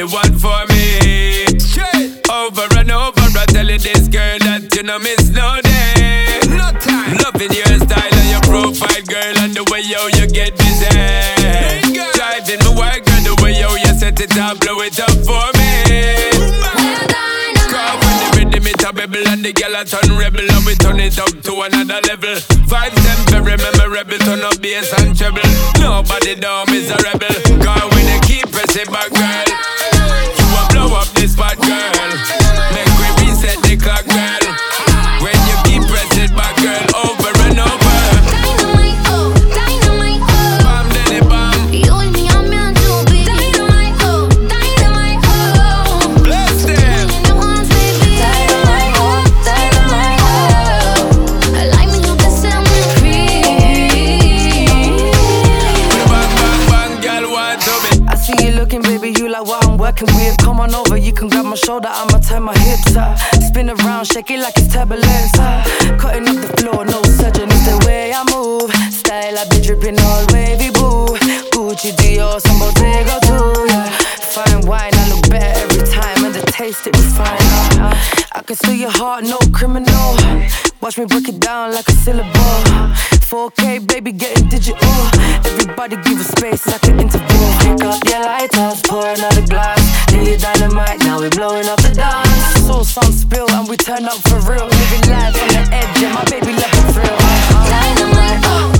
one for me. Over and over, I telling this girl that you know miss no day. No time. Loving your style and your profile, girl, and the way you get busy. Driving my work, girl, the way you set it up, blow it up for me. Cause when the rhythm it a bubble and the girl a turn rebel, and we turn it up to another level. Vibes them very memorable, turn up bass and treble. Nobody down is a rebel. Cause when they keep pressing back, girl, you will blow up this spot, girl. Make we reset the clock, girl. When you keep pressing back, girl, over and over. Dynamite, oh, dynamite, oh. Bam, daddy, bam. You and me are meant to be. Dynamite, oh, dynamite, oh. Bless them. In your arms, baby. Dynamite, oh, dynamite, oh. Like me, you can set me free. Bang, bang, bang, girl, want to be. I see you looking, baby, you like what I'm working with. Come on over, you can grab my shoulder, I'ma turn my hips up. Spin around, shake it like it's turbulence. Cutting up the floor, no surgeon, it's the way I move. Style, I be dripping all wavy, boo. Gucci, Dior, some Bottega too, yeah. Fine wine, I look better every time, and the taste, it was fine. I can steal your heart, no criminal. Watch me break it down like a syllable. 4K, baby, getting digital. Everybody give a space like an interval. Pick up your lighters, pour another glass. Need dynamite, now we're blowing up the dance. Saw some spill and we turn up for real. Living life on the edge, yeah, my baby love the thrill. Dynamite, oh.